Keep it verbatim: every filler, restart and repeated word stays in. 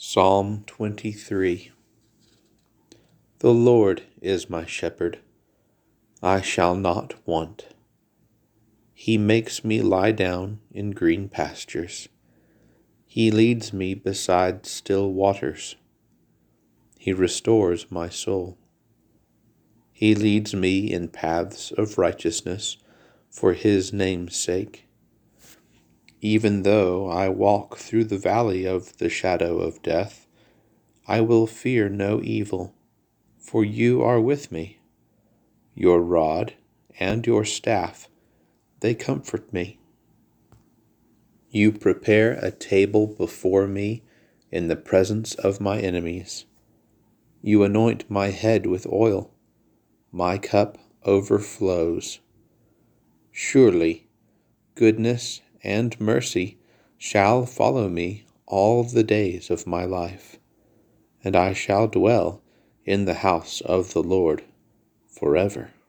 Psalm twenty-three. The Lord is my shepherd, I shall not want. He makes me lie down in green pastures. He leads me beside still waters. He restores my soul. He leads me in paths of righteousness for his name's sake. Even though I walk through the valley of the shadow of death, I will fear no evil, for you are with me. Your rod and your staff, they comfort me. You prepare a table before me in the presence of my enemies. You anoint my head with oil. My cup overflows. Surely goodness and mercy shall follow me all the days of my life, and I shall dwell in the house of the Lord forever.